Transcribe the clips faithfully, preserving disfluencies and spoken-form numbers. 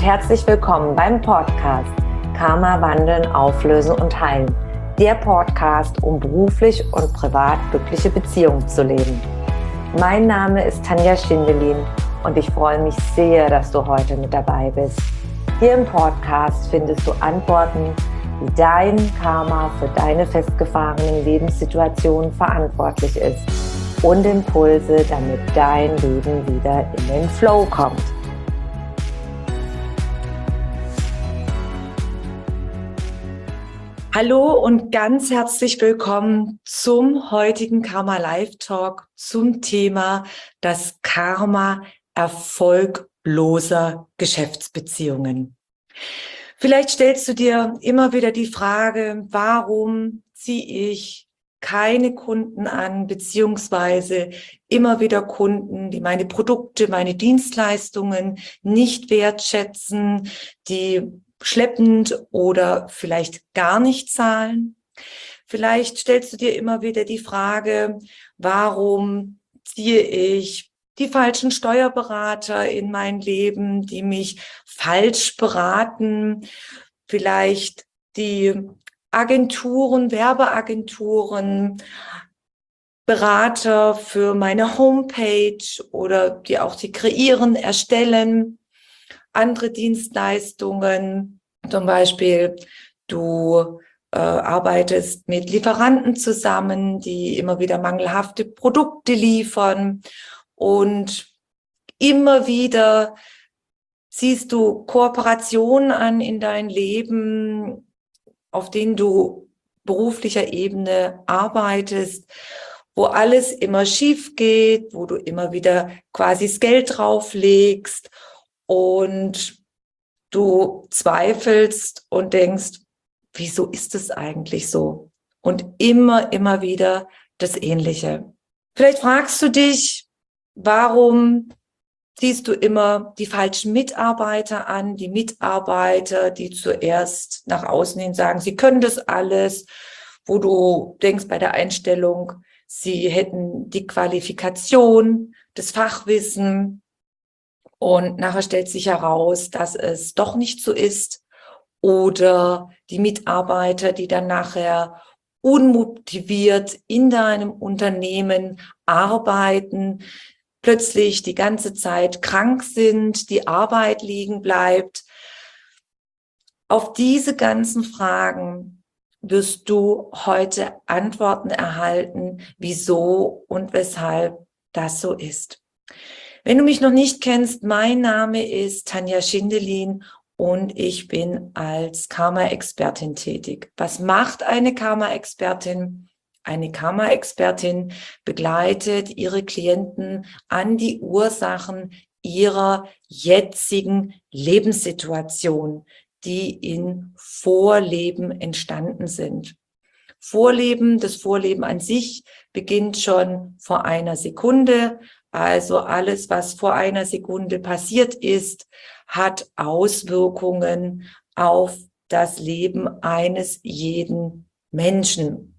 und herzlich willkommen beim Podcast Karma wandeln, auflösen und heilen. Der Podcast, um beruflich und privat glückliche Beziehungen zu leben. Mein Name ist Tanja Schindelin und ich freue mich sehr, dass du heute mit dabei bist. Hier im Podcast findest du Antworten, wie dein Karma für deine festgefahrenen Lebenssituationen verantwortlich ist und Impulse, damit dein Leben wieder in den Flow kommt. Hallo und ganz herzlich willkommen zum heutigen Karma Live Talk zum Thema das Karma erfolgloser Geschäftsbeziehungen. Vielleicht stellst du dir immer wieder die Frage, warum ziehe ich keine Kunden an, beziehungsweise immer wieder Kunden, die meine Produkte, meine Dienstleistungen nicht wertschätzen, die schleppend oder vielleicht gar nicht zahlen. Vielleicht stellst du dir immer wieder die Frage, warum ziehe ich die falschen Steuerberater in mein Leben, die mich falsch beraten, vielleicht die Agenturen, Werbeagenturen, Berater für meine Homepage oder die auch die kreieren, erstellen, andere Dienstleistungen, zum Beispiel du äh, arbeitest mit Lieferanten zusammen, die immer wieder mangelhafte Produkte liefern und immer wieder siehst du Kooperationen an in dein Leben, auf denen du beruflicher Ebene arbeitest, wo alles immer schief geht, wo du immer wieder quasi das Geld drauflegst und du zweifelst und denkst, wieso ist es eigentlich so? Und immer, immer wieder das Ähnliche. Vielleicht fragst du dich, warum ziehst du immer die falschen Mitarbeiter an, die Mitarbeiter, die zuerst nach außen hin sagen, sie können das alles, wo du denkst bei der Einstellung, sie hätten die Qualifikation, das Fachwissen, und nachher stellt sich heraus, dass es doch nicht so ist. Oder die Mitarbeiter, die dann nachher unmotiviert in deinem Unternehmen arbeiten, plötzlich die ganze Zeit krank sind, die Arbeit liegen bleibt. Auf diese ganzen Fragen wirst du heute Antworten erhalten, wieso und weshalb das so ist. Wenn du mich noch nicht kennst, mein Name ist Tanja Schindelin und ich bin als Karma-Expertin tätig. Was macht eine Karma-Expertin? Eine Karma-Expertin begleitet ihre Klienten an die Ursachen ihrer jetzigen Lebenssituation, die in Vorleben entstanden sind. Vorleben, das Vorleben an sich beginnt schon vor einer Sekunde. Also alles, was vor einer Sekunde passiert ist, hat Auswirkungen auf das Leben eines jeden Menschen.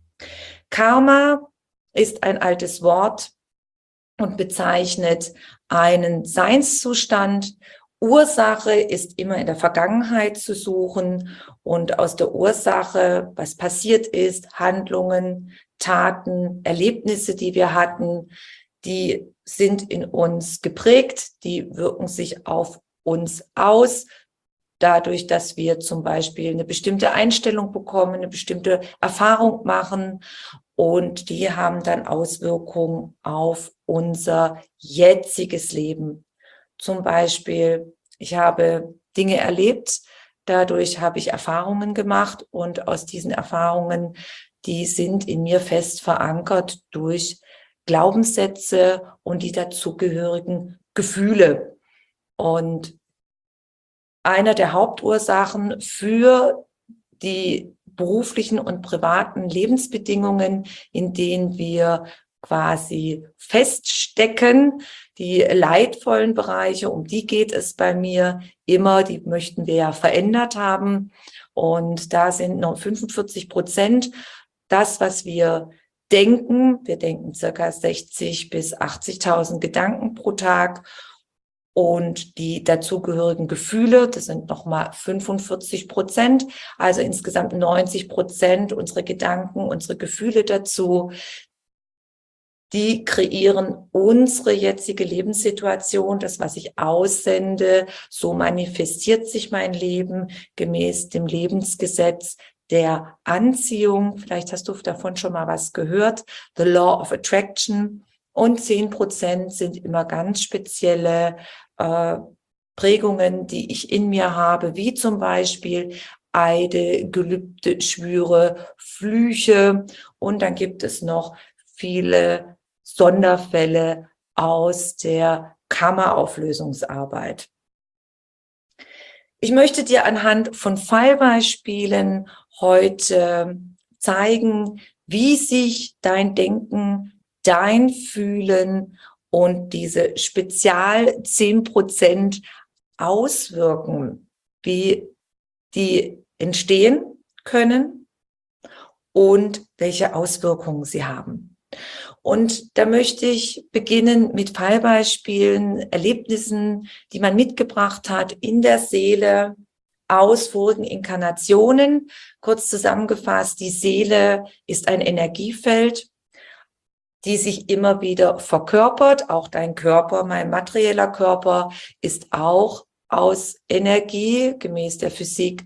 Karma ist ein altes Wort und bezeichnet einen Seinszustand. Ursache ist immer in der Vergangenheit zu suchen und aus der Ursache, was passiert ist, Handlungen, Taten, Erlebnisse, die wir hatten, die sind in uns geprägt, die wirken sich auf uns aus, dadurch, dass wir zum Beispiel eine bestimmte Einstellung bekommen, eine bestimmte Erfahrung machen und die haben dann Auswirkungen auf unser jetziges Leben. Zum Beispiel, ich habe Dinge erlebt, dadurch habe ich Erfahrungen gemacht und aus diesen Erfahrungen, die sind in mir fest verankert durch Glaubenssätze und die dazugehörigen Gefühle. Und einer der Hauptursachen für die beruflichen und privaten Lebensbedingungen, in denen wir quasi feststecken, die leidvollen Bereiche, um die geht es bei mir immer, die möchten wir ja verändert haben. Und da sind noch fünfundvierzig Prozent das, was wir denken. Wir denken circa sechzig bis achtzigtausend Gedanken pro Tag und die dazugehörigen Gefühle, das sind nochmal fünfundvierzig Prozent, also insgesamt neunzig Prozent unsere Gedanken, unsere Gefühle dazu, die kreieren unsere jetzige Lebenssituation, das, was ich aussende, so manifestiert sich mein Leben gemäß dem Lebensgesetz der Anziehung. Vielleicht hast du davon schon mal was gehört, The Law of Attraction. Und zehn Prozent sind immer ganz spezielle äh, Prägungen, die ich in mir habe, wie zum Beispiel Eide, Gelübde, Schwüre, Flüche. Und dann gibt es noch viele Sonderfälle aus der Kammerauflösungsarbeit. Ich möchte dir anhand von Fallbeispielen heute zeigen, wie sich dein Denken, dein Fühlen und diese Spezial zehn Prozent auswirken, wie die entstehen können und welche Auswirkungen sie haben. Und da möchte ich beginnen mit Fallbeispielen, Erlebnissen, die man mitgebracht hat in der Seele aus vorigen Inkarnationen. Kurz zusammengefasst, die Seele ist ein Energiefeld, die sich immer wieder verkörpert. Auch dein Körper, mein materieller Körper, ist auch aus Energie, gemäß der Physik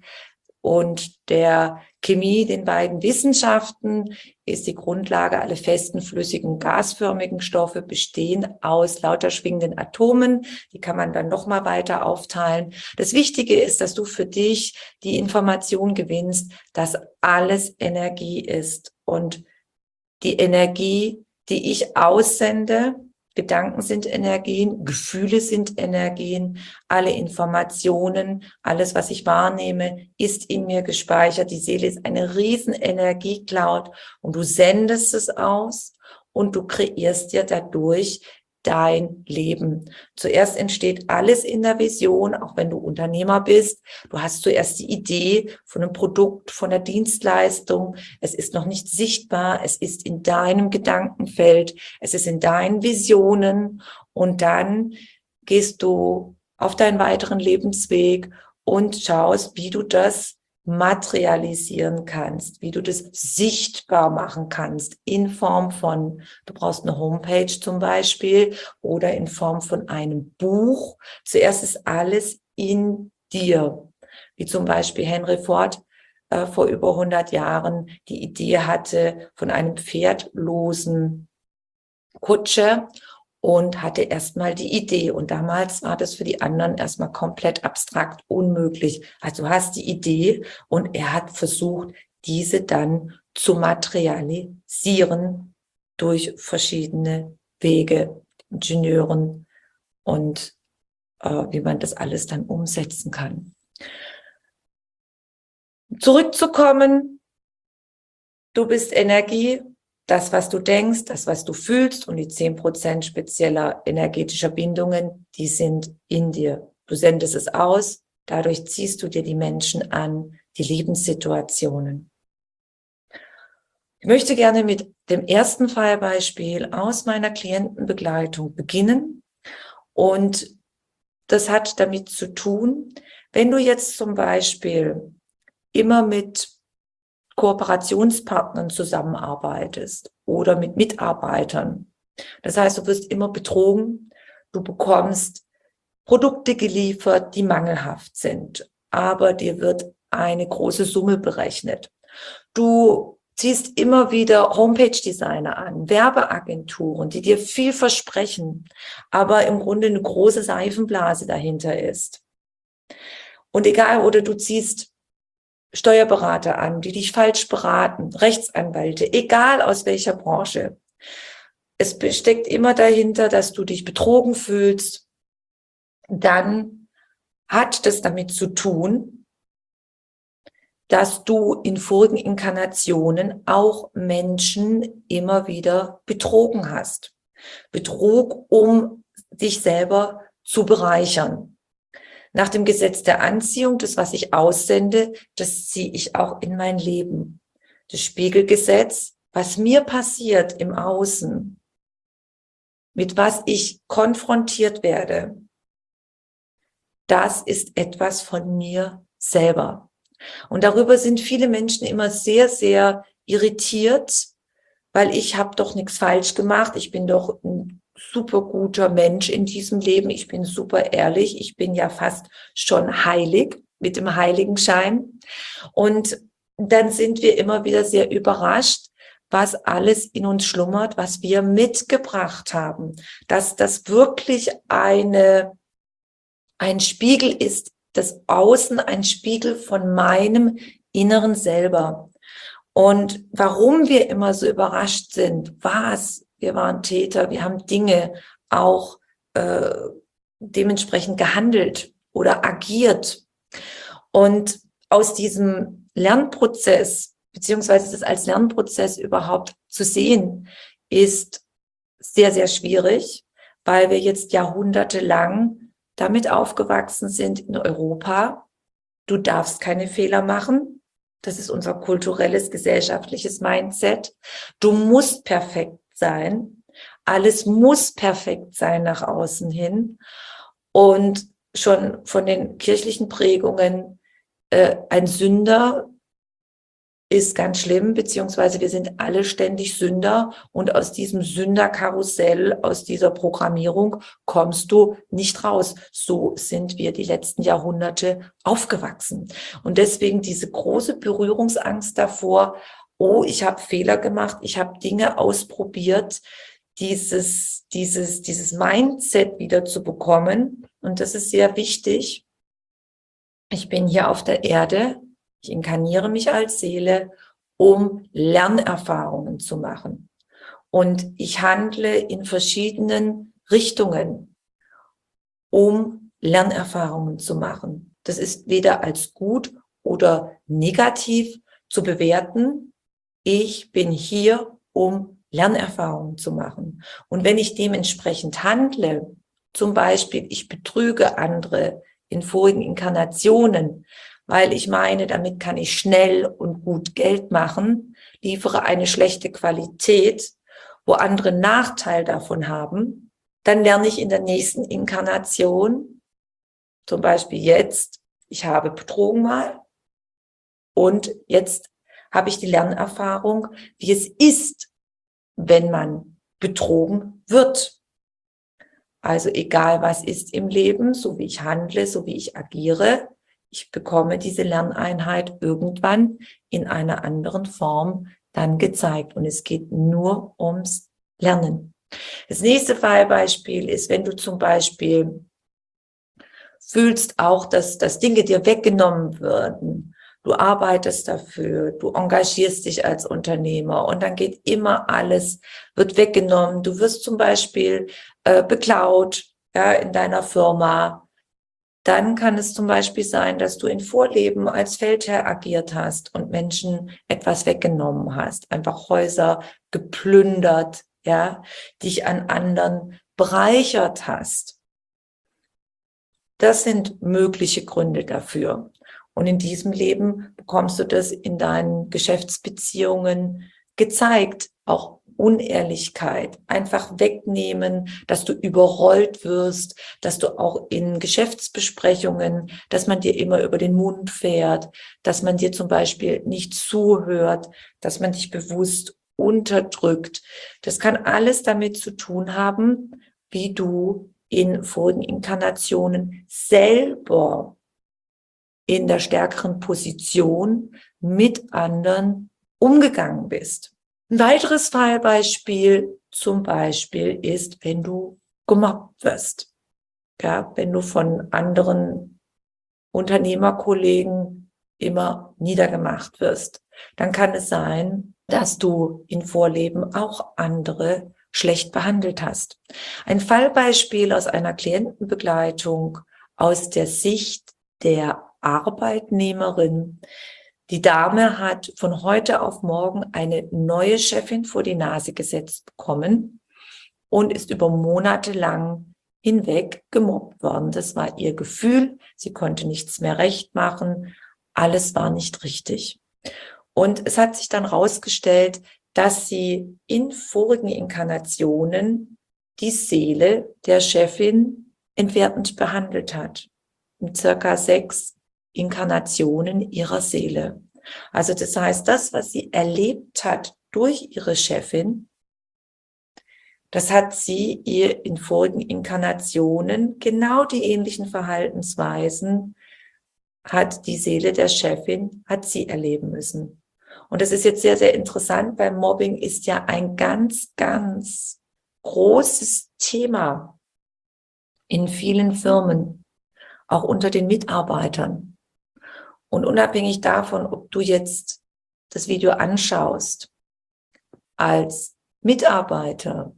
und der Chemie, den beiden Wissenschaften, ist die Grundlage. Alle festen, flüssigen, gasförmigen Stoffe bestehen aus lauter schwingenden Atomen. Die kann man dann noch mal weiter aufteilen. Das Wichtige ist, dass du für dich die Information gewinnst, dass alles Energie ist. Und die Energie, die ich aussende, Gedanken sind Energien, Gefühle sind Energien, alle Informationen, alles, was ich wahrnehme, ist in mir gespeichert. Die Seele ist eine riesen Energiecloud und du sendest es aus und du kreierst dir dadurch dein Leben. Zuerst entsteht alles in der Vision, auch wenn du Unternehmer bist. Du hast zuerst die Idee von einem Produkt, von der Dienstleistung. Es ist noch nicht sichtbar. Es ist in deinem Gedankenfeld. Es ist in deinen Visionen. Und dann gehst du auf deinen weiteren Lebensweg und schaust, wie du das materialisieren kannst, wie du das sichtbar machen kannst in Form von, du brauchst eine Homepage zum Beispiel oder in Form von einem Buch. Zuerst ist alles in dir, wie zum Beispiel Henry Ford äh, vor über hundert Jahren die Idee hatte von einem pferdlosen Kutsche und hatte erstmal die Idee. Und damals war das für die anderen erstmal komplett abstrakt, unmöglich. Also du hast die Idee und er hat versucht, diese dann zu materialisieren durch verschiedene Wege, Ingenieuren und äh, wie man das alles dann umsetzen kann. Zurückzukommen, du bist Energie. Das, was du denkst, das, was du fühlst und die zehn Prozent spezieller energetischer Bindungen, die sind in dir. Du sendest es aus, dadurch ziehst du dir die Menschen an, die Lebenssituationen. Ich möchte gerne mit dem ersten Fallbeispiel aus meiner Klientenbegleitung beginnen. Und das hat damit zu tun, wenn du jetzt zum Beispiel immer mit Kooperationspartnern zusammenarbeitest oder mit Mitarbeitern. Das heißt, du wirst immer betrogen, du bekommst Produkte geliefert, die mangelhaft sind, aber dir wird eine große Summe berechnet. Du ziehst immer wieder Homepage-Designer an, Werbeagenturen, die dir viel versprechen, aber im Grunde eine große Seifenblase dahinter ist. Und egal, oder du ziehst Steuerberater an, die dich falsch beraten, Rechtsanwälte, egal aus welcher Branche. Es steckt immer dahinter, dass du dich betrogen fühlst. Dann hat das damit zu tun, dass du in vorigen Inkarnationen auch Menschen immer wieder betrogen hast. Betrug, um dich selber zu bereichern. Nach dem Gesetz der Anziehung, das, was ich aussende, das ziehe ich auch in mein Leben. Das Spiegelgesetz, was mir passiert im Außen, mit was ich konfrontiert werde, das ist etwas von mir selber. Und darüber sind viele Menschen immer sehr, sehr irritiert, weil ich habe doch nichts falsch gemacht. Ich bin doch ein super guter Mensch in diesem Leben. Ich bin super ehrlich. Ich bin ja fast schon heilig mit dem Heiligenschein. Und dann sind wir immer wieder sehr überrascht, was alles in uns schlummert, was wir mitgebracht haben. Dass das wirklich eine, ein Spiegel ist, das Außen ein Spiegel von meinem Inneren selber. Und warum wir immer so überrascht sind, was, wir waren Täter, wir haben Dinge auch äh, dementsprechend gehandelt oder agiert. Und aus diesem Lernprozess, beziehungsweise das als Lernprozess überhaupt zu sehen, ist sehr, sehr schwierig, weil wir jetzt jahrhundertelang damit aufgewachsen sind in Europa. Du darfst keine Fehler machen. Das ist unser kulturelles, gesellschaftliches Mindset. Du musst perfekt sein. Alles muss perfekt sein nach außen hin. Und schon von den kirchlichen Prägungen, äh, ein Sünder ist ganz schlimm, beziehungsweise wir sind alle ständig Sünder. Und aus diesem Sünderkarussell, aus dieser Programmierung kommst du nicht raus. So sind wir die letzten Jahrhunderte aufgewachsen. Und deswegen diese große Berührungsangst davor, oh, ich habe Fehler gemacht, ich habe Dinge ausprobiert, dieses, dieses, dieses Mindset wieder zu bekommen. Und das ist sehr wichtig. Ich bin hier auf der Erde. Ich inkarniere mich als Seele, um Lernerfahrungen zu machen. Und ich handle in verschiedenen Richtungen, um Lernerfahrungen zu machen. Das ist weder als gut oder negativ zu bewerten. Ich bin hier, um Lernerfahrungen zu machen. Und wenn ich dementsprechend handle, zum Beispiel ich betrüge andere in vorigen Inkarnationen, weil ich meine, damit kann ich schnell und gut Geld machen, liefere eine schlechte Qualität, wo andere Nachteil davon haben, dann lerne ich in der nächsten Inkarnation, zum Beispiel jetzt, ich habe betrogen mal und jetzt habe ich die Lernerfahrung, wie es ist, wenn man betrogen wird. Also egal was ist im Leben, so wie ich handle, so wie ich agiere, ich bekomme diese Lerneinheit irgendwann in einer anderen Form dann gezeigt. Und es geht nur ums Lernen. Das nächste Fallbeispiel ist, wenn du zum Beispiel fühlst auch, dass, dass Dinge dir weggenommen würden. Du arbeitest dafür, du engagierst dich als Unternehmer und dann geht immer alles, wird weggenommen. Du wirst zum Beispiel äh, beklaut, ja, in deiner Firma. Dann kann es zum Beispiel sein, dass du in Vorleben als Feldherr agiert hast und Menschen etwas weggenommen hast, einfach Häuser geplündert, ja, dich an anderen bereichert hast. Das sind mögliche Gründe dafür. Und in diesem Leben bekommst du das in deinen Geschäftsbeziehungen gezeigt, auch Unehrlichkeit, einfach wegnehmen, dass du überrollt wirst, dass du auch in Geschäftsbesprechungen, dass man dir immer über den Mund fährt, dass man dir zum Beispiel nicht zuhört, dass man dich bewusst unterdrückt. Das kann alles damit zu tun haben, wie du in vorigen Inkarnationen selber in der stärkeren Position mit anderen umgegangen bist. Ein weiteres Fallbeispiel zum Beispiel ist, wenn du gemobbt wirst. Ja, wenn du von anderen Unternehmerkollegen immer niedergemacht wirst, dann kann es sein, dass du in Vorleben auch andere schlecht behandelt hast. Ein Fallbeispiel aus einer Klientenbegleitung aus der Sicht der Arbeitnehmerin. Die Dame hat von heute auf morgen eine neue Chefin vor die Nase gesetzt bekommen und ist über Monate lang hinweg gemobbt worden. Das war ihr Gefühl. Sie konnte nichts mehr recht machen. Alles war nicht richtig. Und es hat sich dann herausgestellt, dass sie in vorigen Inkarnationen die Seele der Chefin entwertend behandelt hat. in circa sechs Inkarnationen ihrer Seele. Also das heißt, das, was sie erlebt hat durch ihre Chefin, das hat sie ihr in vorigen Inkarnationen, genau die ähnlichen Verhaltensweisen, hat die Seele der Chefin, hat sie erleben müssen. Und das ist jetzt sehr, sehr interessant, weil Mobbing ist ja ein ganz, ganz großes Thema in vielen Firmen, auch unter den Mitarbeitern. Und unabhängig davon, ob du jetzt das Video anschaust als Mitarbeiter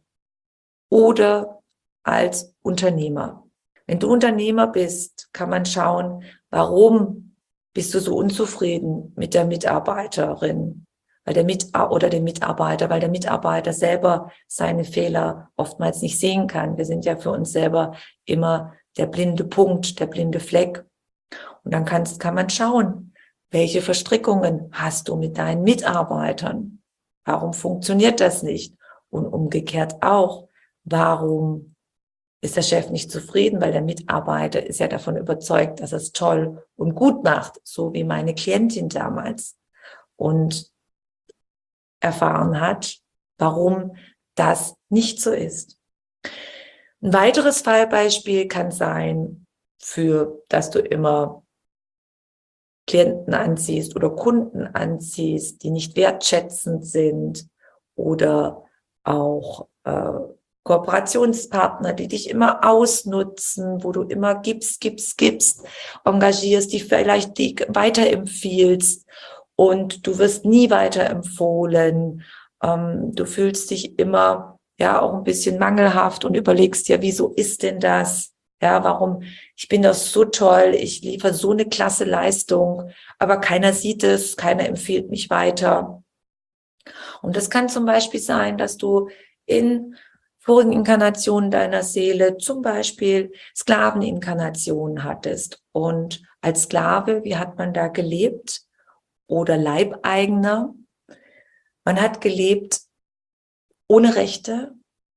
oder als Unternehmer. Wenn du Unternehmer bist, kann man schauen, warum bist du so unzufrieden mit der Mitarbeiterin, weil der Mit oder dem Mitarbeiter, weil der Mitarbeiter selber seine Fehler oftmals nicht sehen kann. Wir sind ja für uns selber immer der blinde Punkt, der blinde Fleck. Und dann kannst, kann man schauen, welche Verstrickungen hast du mit deinen Mitarbeitern? Warum funktioniert das nicht? Und umgekehrt auch, warum ist der Chef nicht zufrieden? Weil der Mitarbeiter ist ja davon überzeugt, dass er es toll und gut macht, so wie meine Klientin damals. Und erfahren hat, warum das nicht so ist. Ein weiteres Fallbeispiel kann sein, für dass du immer Klienten anziehst oder Kunden anziehst, die nicht wertschätzend sind oder auch äh, Kooperationspartner, die dich immer ausnutzen, wo du immer gibst, gibst, gibst, engagierst, die vielleicht die weiterempfiehlst und du wirst nie weiterempfohlen. Ähm, du fühlst dich immer ja auch ein bisschen mangelhaft und überlegst dir, wieso ist denn das? Ja, warum? Ich bin doch so toll, ich liefere so eine klasse Leistung, aber keiner sieht es, keiner empfiehlt mich weiter. Und das kann zum Beispiel sein, dass du in vorigen Inkarnationen deiner Seele zum Beispiel Sklaveninkarnationen hattest. Und als Sklave, wie hat man da gelebt? Oder Leibeigener. Man hat gelebt ohne Rechte.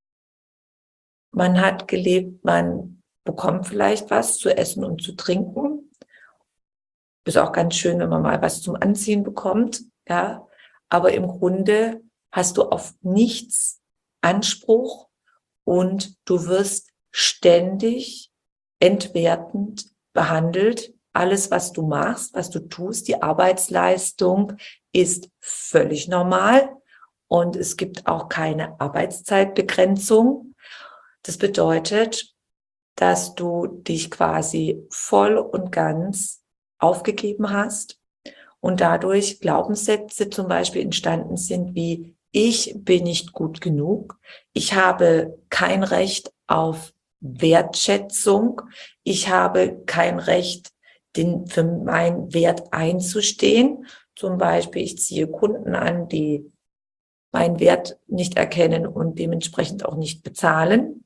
Man hat gelebt, man bekommt vielleicht was zu essen und zu trinken. Ist auch ganz schön, wenn man mal was zum Anziehen bekommt, ja. Aber im Grunde hast du auf nichts Anspruch und du wirst ständig entwertend behandelt. Alles, was du machst, was du tust, die Arbeitsleistung ist völlig normal und es gibt auch keine Arbeitszeitbegrenzung. Das bedeutet, dass du dich quasi voll und ganz aufgegeben hast und dadurch Glaubenssätze zum Beispiel entstanden sind wie: Ich bin nicht gut genug, ich habe kein Recht auf Wertschätzung, ich habe kein Recht, den, für meinen Wert einzustehen. Zum Beispiel, ich ziehe Kunden an, die meinen Wert nicht erkennen und dementsprechend auch nicht bezahlen.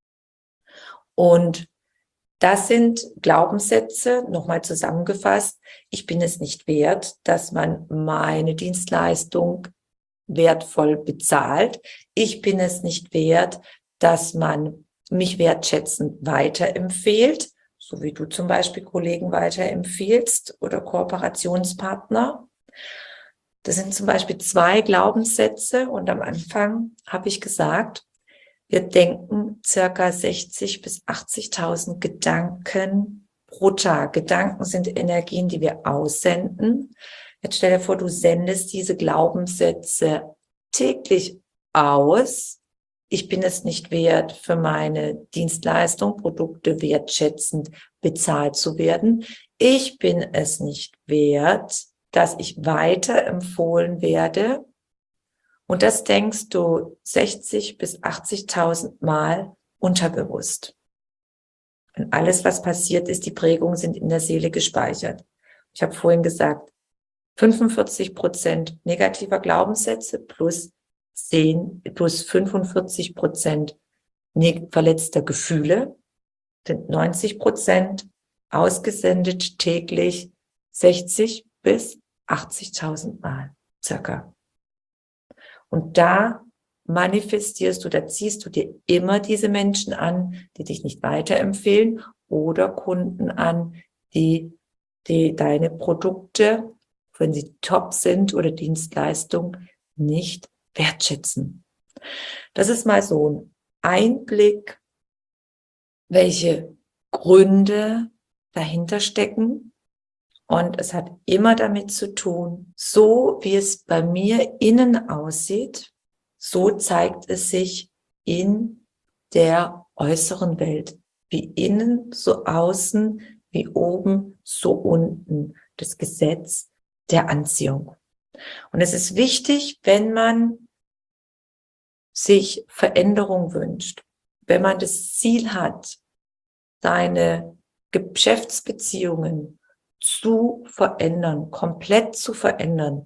Und das sind Glaubenssätze, nochmal zusammengefasst: Ich bin es nicht wert, dass man meine Dienstleistung wertvoll bezahlt. Ich bin es nicht wert, dass man mich wertschätzend weiterempfiehlt, so wie du zum Beispiel Kollegen weiterempfiehlst oder Kooperationspartner. Das sind zum Beispiel zwei Glaubenssätze und am Anfang habe ich gesagt, wir denken circa sechzig bis achtzigtausend Gedanken pro Tag. Gedanken sind Energien, die wir aussenden. Jetzt stell dir vor, du sendest diese Glaubenssätze täglich aus. Ich bin es nicht wert, für meine Dienstleistung, Produkte wertschätzend bezahlt zu werden. Ich bin es nicht wert, dass ich weiterempfohlen werde. Und das denkst du sechzig bis achtzigtausend Mal unterbewusst. Und alles, was passiert ist, die Prägungen sind in der Seele gespeichert. Ich habe vorhin gesagt, fünfundvierzig Prozent negativer Glaubenssätze plus zehn, plus fünfundvierzig Prozent verletzter Gefühle sind neunzig Prozent ausgesendet täglich sechzig bis achtzigtausend Mal circa. Und da manifestierst du, da ziehst du dir immer diese Menschen an, die dich nicht weiterempfehlen oder Kunden an, die, die deine Produkte, wenn sie top sind oder Dienstleistungen, nicht wertschätzen. Das ist mal so ein Einblick, welche Gründe dahinter stecken. Und es hat immer damit zu tun, so wie es bei mir innen aussieht, so zeigt es sich in der äußeren Welt. Wie innen, so außen, wie oben, so unten. Das Gesetz der Anziehung. Und es ist wichtig, wenn man sich Veränderung wünscht, wenn man das Ziel hat, seine Geschäftsbeziehungen zu verändern, komplett zu verändern.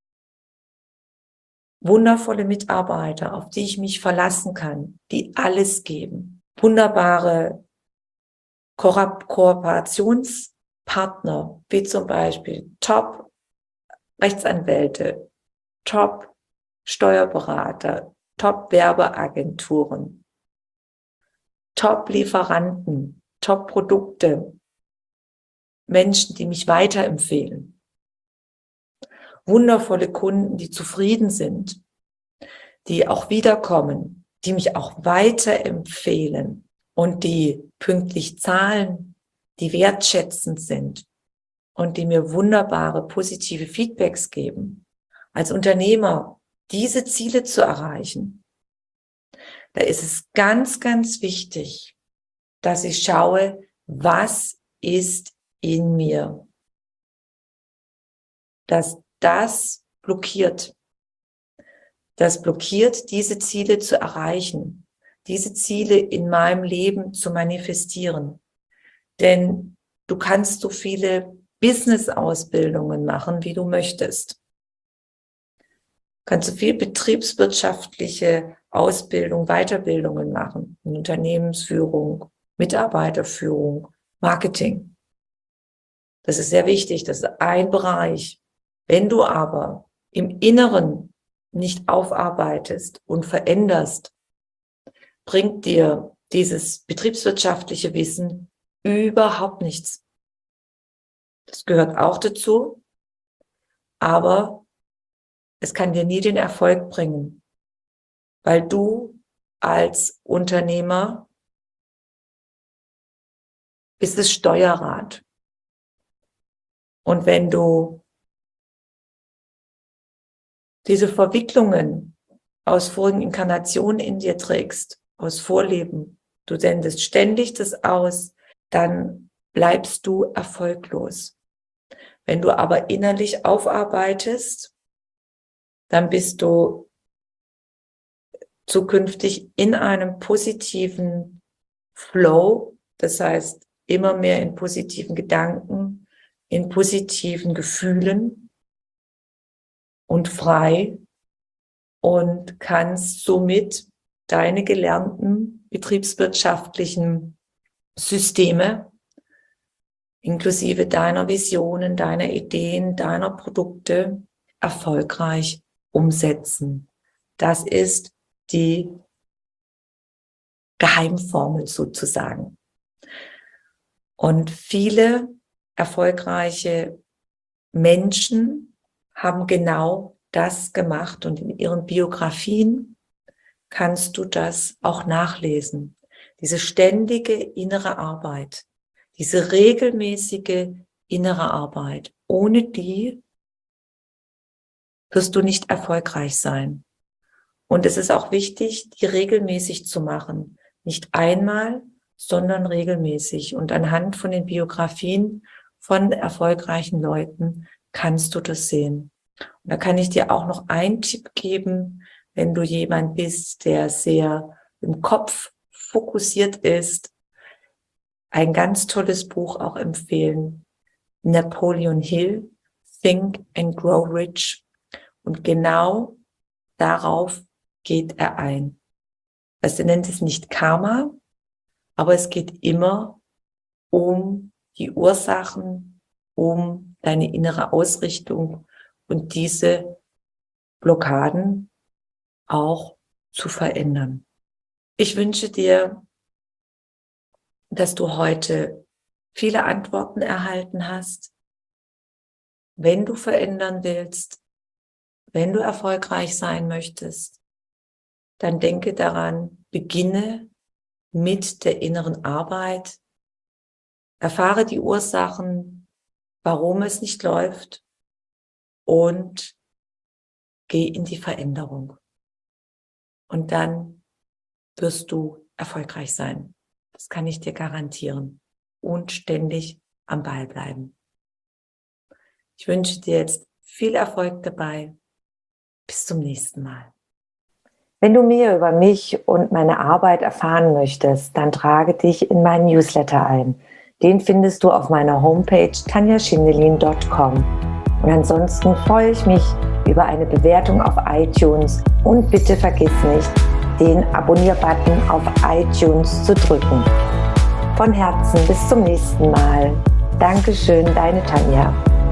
Wundervolle Mitarbeiter, auf die ich mich verlassen kann, die alles geben. Wunderbare Ko- Kooperationspartner, wie zum Beispiel Top-Rechtsanwälte, Top-Steuerberater, Top-Werbeagenturen, Top-Lieferanten, Top-Produkte, Menschen, die mich weiterempfehlen. Wundervolle Kunden, die zufrieden sind, die auch wiederkommen, die mich auch weiterempfehlen und die pünktlich zahlen, die wertschätzend sind und die mir wunderbare positive Feedbacks geben. Als Unternehmer diese Ziele zu erreichen, da ist es ganz, ganz wichtig, dass ich schaue, was ist in mir, dass das blockiert. Das blockiert, diese Ziele zu erreichen, diese Ziele in meinem Leben zu manifestieren. Denn du kannst so viele Business-Ausbildungen machen, wie du möchtest. Du kannst so viel betriebswirtschaftliche Ausbildung, Weiterbildungen machen, in Unternehmensführung, Mitarbeiterführung, Marketing. Das ist sehr wichtig, das ist ein Bereich. Wenn du aber im Inneren nicht aufarbeitest und veränderst, bringt dir dieses betriebswirtschaftliche Wissen überhaupt nichts. Das gehört auch dazu, aber es kann dir nie den Erfolg bringen, weil du als Unternehmer bist das Steuerrad. Und wenn du diese Verwicklungen aus vorigen Inkarnationen in dir trägst, aus Vorleben, du sendest ständig das aus, dann bleibst du erfolglos. Wenn du aber innerlich aufarbeitest, dann bist du zukünftig in einem positiven Flow, das heißt immer mehr in positiven Gedanken, in positiven Gefühlen und frei und kannst somit deine gelernten betriebswirtschaftlichen Systeme inklusive deiner Visionen, deiner Ideen, deiner Produkte erfolgreich umsetzen. Das ist die Geheimformel sozusagen. Und viele erfolgreiche Menschen haben genau das gemacht und in ihren Biografien kannst du das auch nachlesen. Diese ständige innere Arbeit, diese regelmäßige innere Arbeit, ohne die wirst du nicht erfolgreich sein. Und es ist auch wichtig, die regelmäßig zu machen. Nicht einmal, sondern regelmäßig. Und anhand von den Biografien von erfolgreichen Leuten kannst du das sehen. Und da kann ich dir auch noch einen Tipp geben, wenn du jemand bist, der sehr im Kopf fokussiert ist. Ein ganz tolles Buch auch empfehlen. Napoleon Hill, Think and Grow Rich. Und genau darauf geht er ein. Also er nennt es nicht Karma, aber es geht immer um die Ursachen, um deine innere Ausrichtung und diese Blockaden auch zu verändern. Ich wünsche dir dass du heute viele Antworten erhalten hast. Wenn du verändern willst, wenn du erfolgreich sein möchtest, dann denke daran, beginne mit der inneren Arbeit, erfahre die Ursachen, warum es nicht läuft und geh in die Veränderung. Und dann wirst du erfolgreich sein. Das kann ich dir garantieren. Und ständig am Ball bleiben. Ich wünsche dir jetzt viel Erfolg dabei. Bis zum nächsten Mal. Wenn du mehr über mich und meine Arbeit erfahren möchtest, dann trage dich in meinen Newsletter ein. Den findest du auf meiner Homepage tanja schindelin punkt com. Und ansonsten freue ich mich über eine Bewertung auf iTunes und bitte vergiss nicht, den Abonnier-Button auf iTunes zu drücken. Von Herzen bis zum nächsten Mal. Dankeschön, deine Tanja.